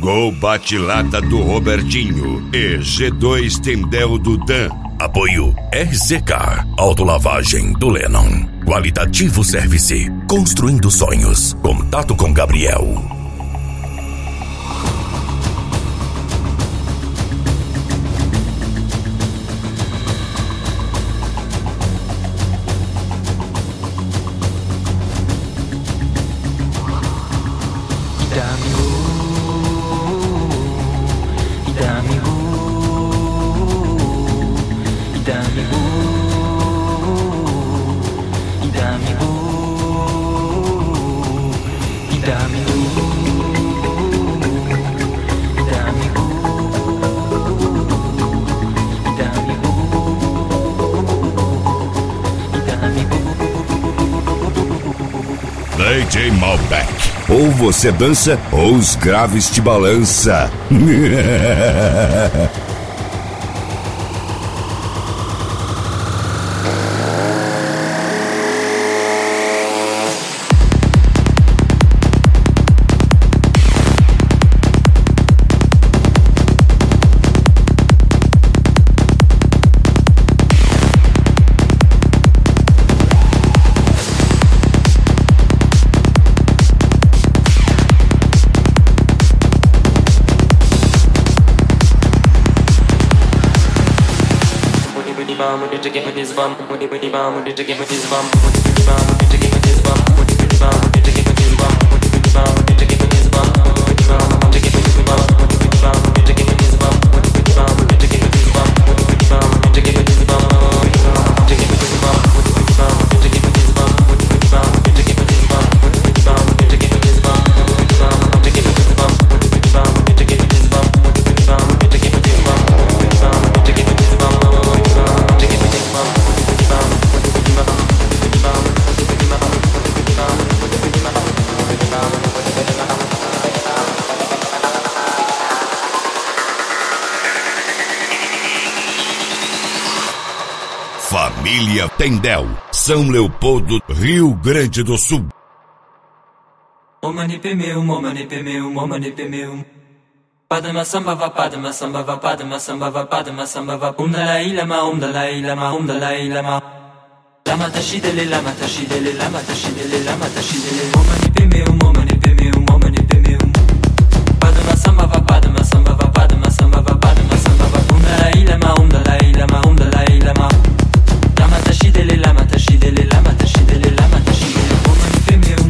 Gol bate-lata do Robertinho e G2 Tendel do Dan. Apoio RZK, autolavagem do Lennon. Qualitativo Service, construindo sonhos. Contato com Gabriel. DJ Malbec. Ou você dança ou os graves te balança. Família Tendel, São Leopoldo, Rio Grande do Sul. Omanipe meu, Padma samba va, padma samba va, padma samba va, padma samba va. Dalai Lama, Dalai Lama, Dalai Lama. Lama tashidele, lama tashidele, lama tashidele, lama tashidele. Omanipe meu, Padma samba va, padma samba va, padma samba va, padma samba va. Dalai Lama, Dalai Lama, Dalai Lama. Lama tashidele, lama tashidele, lama tashidele, lama tashidele. Omanipe meu,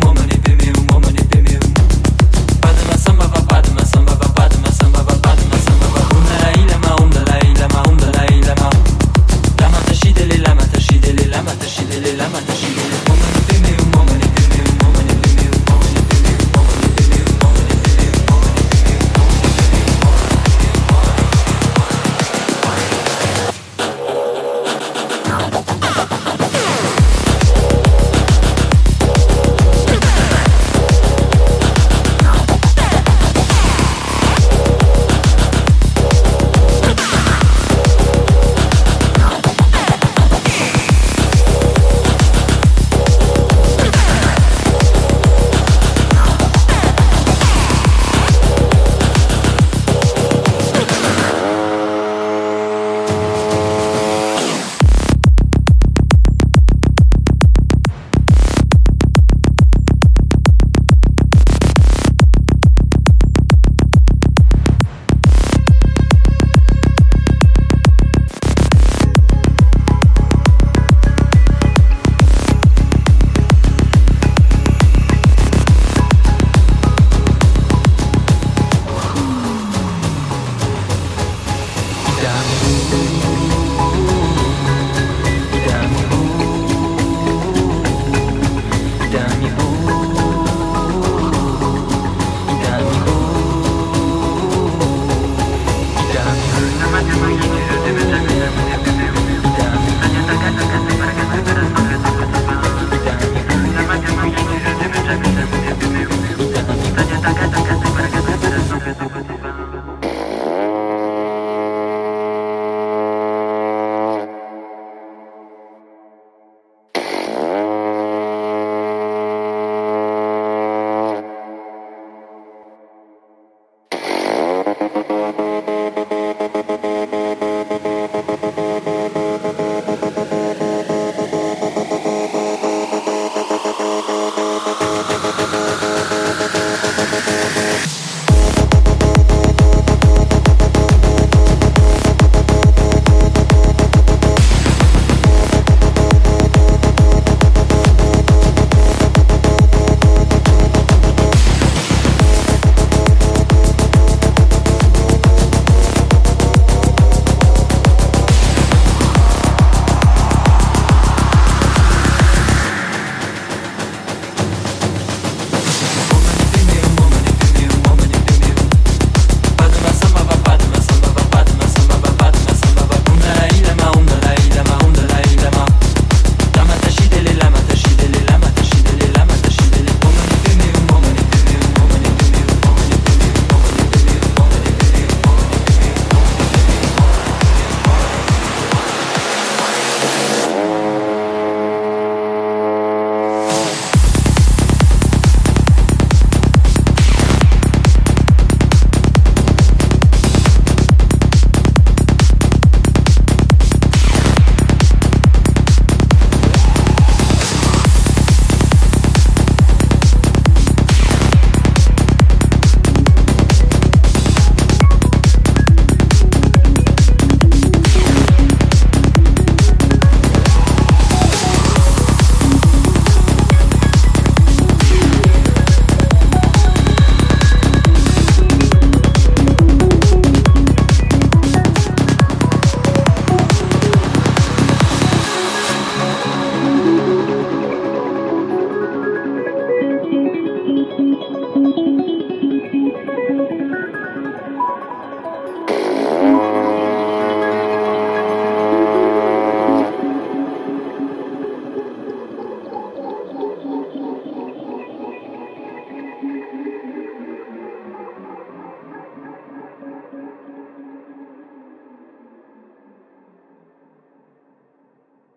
Padma samba va, padma samba va, padma samba va, padma samba va. Dalai Lama, Dalai Lama, Dalai Lama. Lama tashidele, lama tashidele, lama tashidele, lama tashidele. Omanipe meu,